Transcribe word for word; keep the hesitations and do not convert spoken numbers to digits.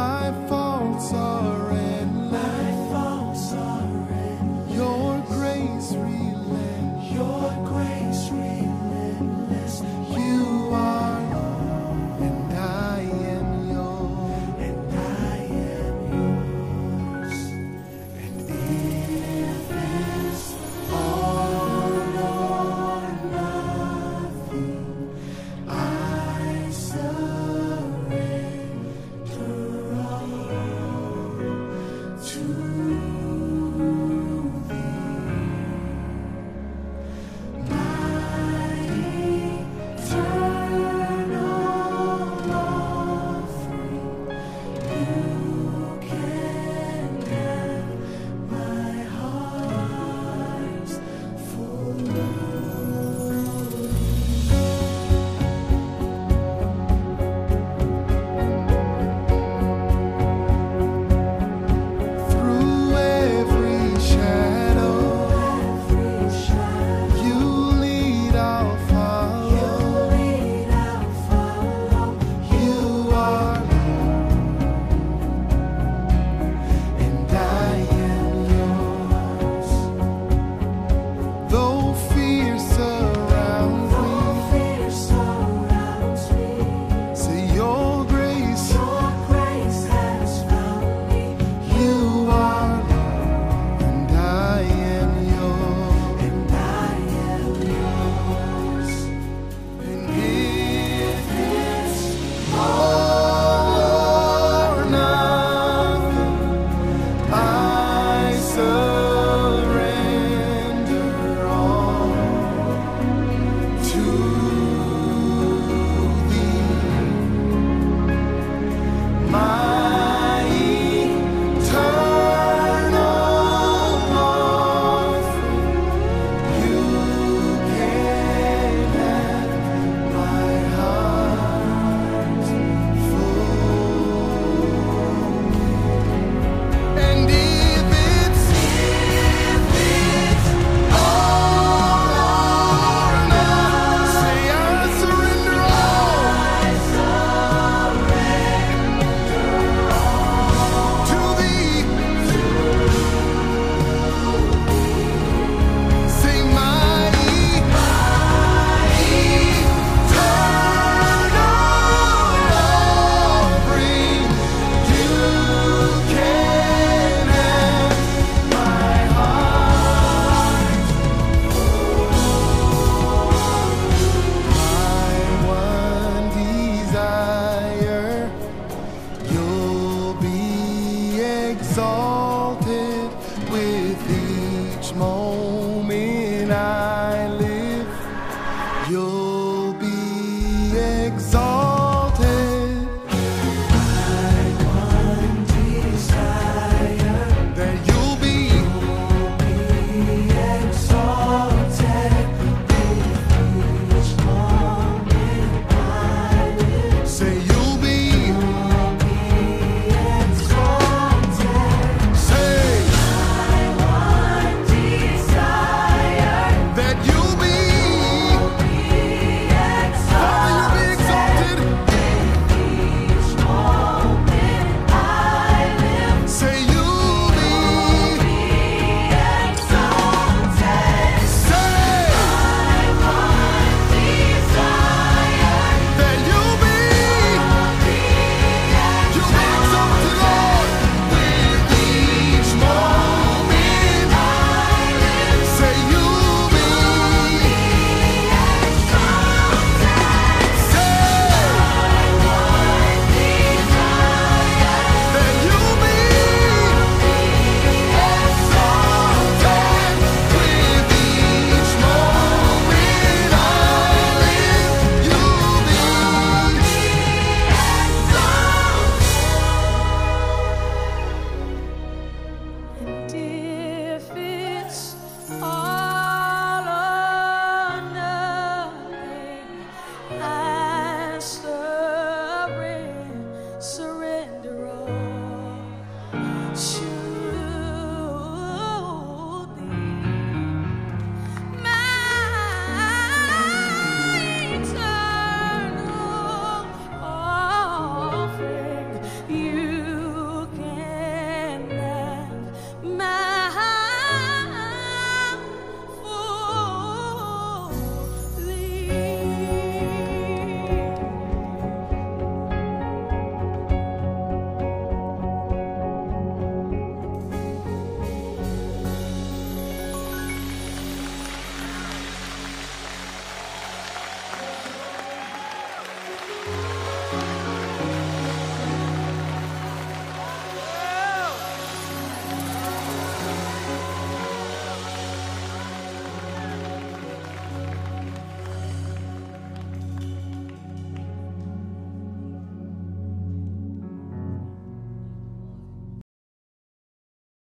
My faults are endless. My faults are endless. Your grace relentless. Your grace relentless. You are Lord, and I am yours. And I am yours. And if It's all or nothing. I surrender all to thee. My eternal offering, you can have my heart's full. through every shadow Every shadow you lead, I'll you follow. lead, I'll follow. You are Lord, and I am yours. Though fear surrounds Though fear surrounds me, me, say your grace. your grace has found me. You are Lord, and I am yours. And I am yours. And if it's all or nothing, I surrender all to thee. My eternal offering, you can have my heart full. And if it's all or nothing, say I surrender all to thee. Say my eternal offering, you can have my heart. My one desire, you'll be exalted.